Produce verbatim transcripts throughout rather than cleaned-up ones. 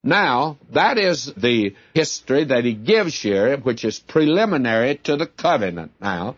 Now, that is the history that he gives here, which is preliminary to the covenant now.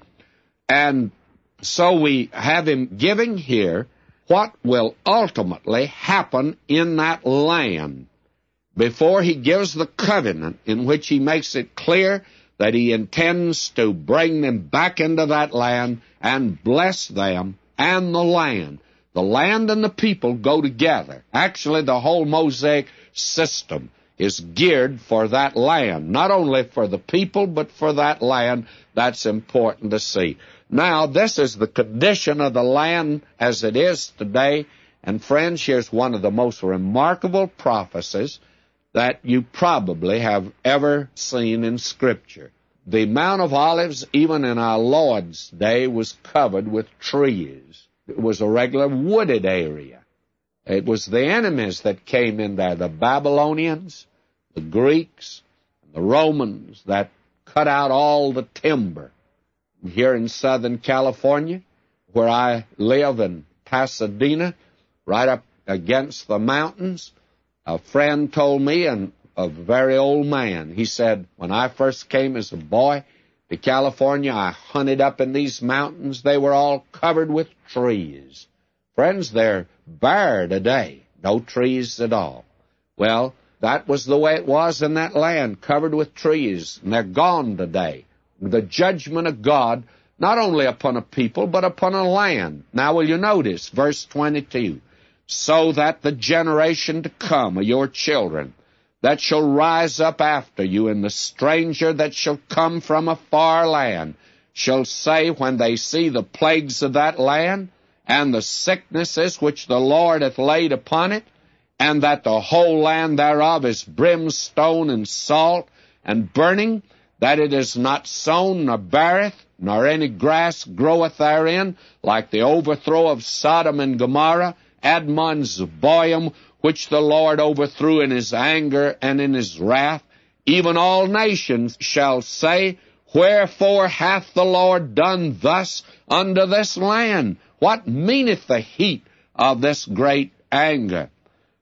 And so we have him giving here what will ultimately happen in that land before he gives the covenant, in which he makes it clear that he intends to bring them back into that land and bless them and the land. The land and the people go together. Actually, the whole Mosaic system is geared for that land, not only for the people, but for that land. That's important to see. Now, this is the condition of the land as it is today. And friends, here's one of the most remarkable prophecies that you probably have ever seen in Scripture. The Mount of Olives, even in our Lord's day, was covered with trees. It was a regular wooded area. It was the enemies that came in there, the Babylonians, the Greeks, and the Romans, that cut out all the timber. Here in Southern California, where I live in Pasadena, right up against the mountains, a friend told me, and a very old man, he said, when I first came as a boy to California, I hunted up in these mountains. They were all covered with trees. Friends, they're bare today, no trees at all. Well, that was the way it was in that land, covered with trees, and they're gone today. The judgment of God, not only upon a people, but upon a land. Now, will you notice, verse twenty-two, so that the generation to come of your children that shall rise up after you, and the stranger that shall come from a far land, shall say when they see the plagues of that land, and the sicknesses which the Lord hath laid upon it, and that the whole land thereof is brimstone and salt and burning, that it is not sown nor beareth, nor any grass groweth therein, like the overthrow of Sodom and Gomorrah, Admon Zeboim, which the Lord overthrew in his anger and in his wrath. Even all nations shall say, wherefore hath the Lord done thus unto this land? What meaneth the heat of this great anger?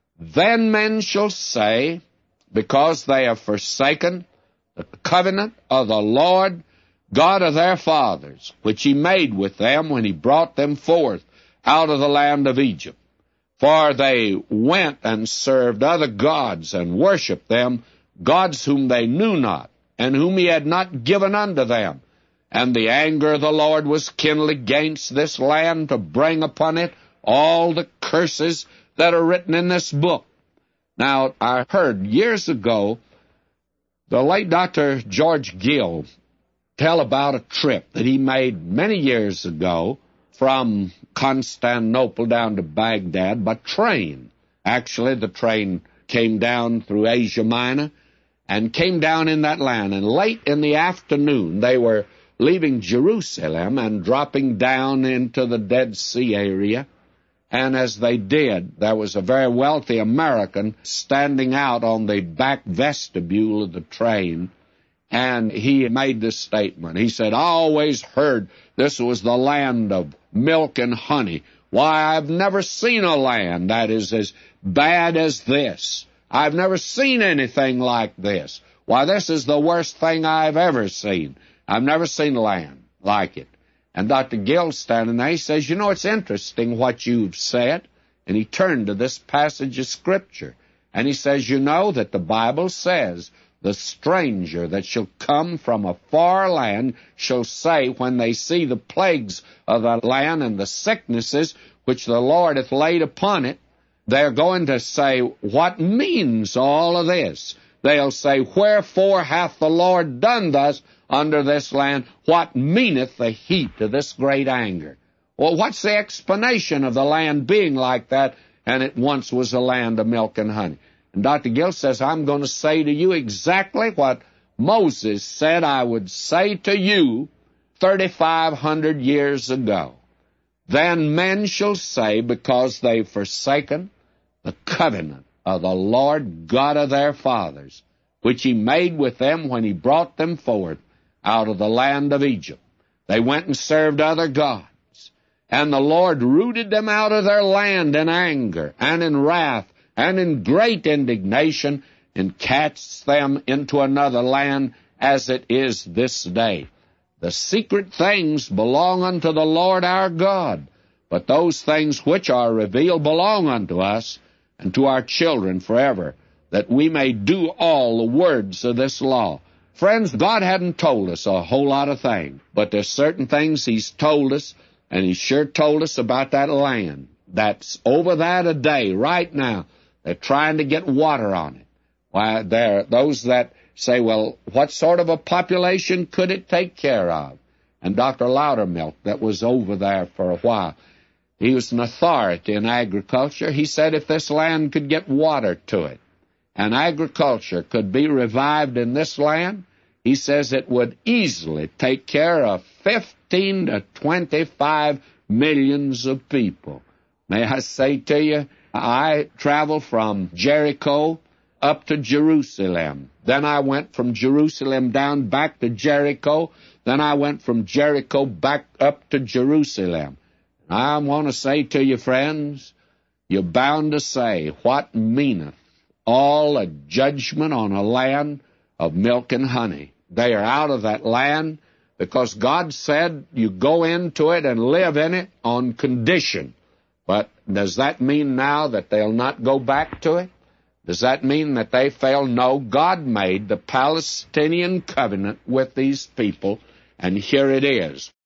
Then men shall say, because they have forsaken the covenant of the Lord God of their fathers, which he made with them when he brought them forth out of the land of Egypt. For they went and served other gods and worshipped them, gods whom they knew not, and whom he had not given unto them. And the anger of the Lord was kindled against this land to bring upon it all the curses that are written in this book. Now, I heard years ago the late Doctor George Gill tell about a trip that he made many years ago from Constantinople down to Baghdad by train. Actually, the train came down through Asia Minor and came down in that land. And late in the afternoon, they were leaving Jerusalem and dropping down into the Dead Sea area. And as they did, there was a very wealthy American standing out on the back vestibule of the train, and he made this statement. He said, I always heard this was the land of milk and honey. Why, I've never seen a land that is as bad as this. I've never seen anything like this. Why, this is the worst thing I've ever seen. I've never seen a land like it. And Doctor Gill standing there, he says, you know, it's interesting what you've said. And he turned to this passage of Scripture. And he says, you know that the Bible says, the stranger that shall come from a far land shall say, when they see the plagues of the land and the sicknesses which the Lord hath laid upon it, they're going to say, what means all of this? They'll say, wherefore hath the Lord done thus under this land? What meaneth the heat of this great anger? Well, what's the explanation of the land being like that, and it once was a land of milk and honey? And Doctor Gill says, I'm going to say to you exactly what Moses said I would say to you thirty-five hundred years ago. Then men shall say, because they've forsaken the covenant of the Lord God of their fathers, which he made with them when he brought them forth out of the land of Egypt. They went and served other gods, and the Lord rooted them out of their land in anger and in wrath and in great indignation, and cast them into another land as it is this day. The secret things belong unto the Lord our God, but those things which are revealed belong unto us and to our children forever, that we may do all the words of this law. Friends, God hadn't told us a whole lot of things, but there's certain things He's told us, and He sure told us about that land that's over there today, right now. They're trying to get water on it. Why, there are those that say, well, what sort of a population could it take care of? And Doctor Loudermilk, that was over there for a while, he was an authority in agriculture. He said if this land could get water to it, and agriculture could be revived in this land, he says it would easily take care of fifteen to twenty-five millions of people. May I say to you, I traveled from Jericho up to Jerusalem. Then I went from Jerusalem down back to Jericho. Then I went from Jericho back up to Jerusalem. I want to say to you, friends, you're bound to say, what meaneth all a judgment on a land of milk and honey? They are out of that land because God said you go into it and live in it on condition. But does that mean now that they'll not go back to it? Does that mean that they fail? No, God made the Palestinian covenant with these people, and here it is.